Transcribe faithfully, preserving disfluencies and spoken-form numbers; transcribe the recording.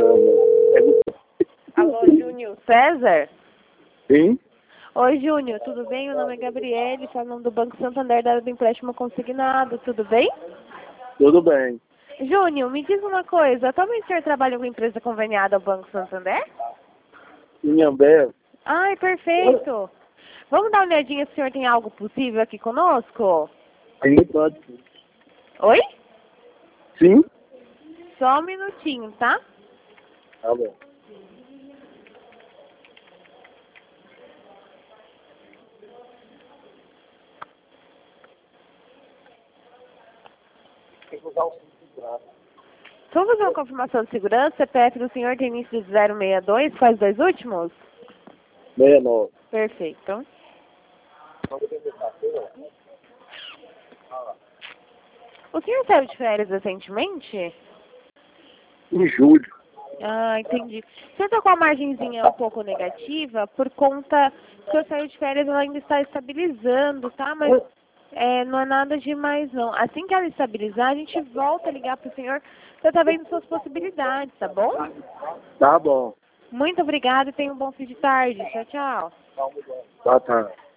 Alô, Júnior César? Sim? Oi, Júnior, tudo bem? Meu nome é Gabriele, falando do Banco Santander, da área do empréstimo consignado, tudo bem? Tudo bem. Júnior, me diz uma coisa, atualmente o senhor trabalha com empresa conveniada ao Banco Santander? Inhambé? Ai, perfeito. Vamos dar uma olhadinha se o senhor tem algo possível aqui conosco? Sim, pode. Oi? Sim? Só um minutinho, tá? Tá bom. Tem que usar o cinto de braço. Só fazer uma confirmação de segurança, C P F do senhor tem início de zero seis dois, quais dois últimos? sessenta e nove. Perfeito. O senhor saiu de férias recentemente? Em julho. Ah, entendi. O senhor está com a margenzinha um pouco negativa por conta que o senhor saiu de férias, ela ainda está estabilizando, tá? Mas é, não é nada demais, não. Assim que ela estabilizar, a gente volta a ligar para o senhor para estar vendo suas possibilidades, tá bom? Tá bom. Muito obrigada e tenha um bom fim de tarde. Tchau, tchau. Tá, tá.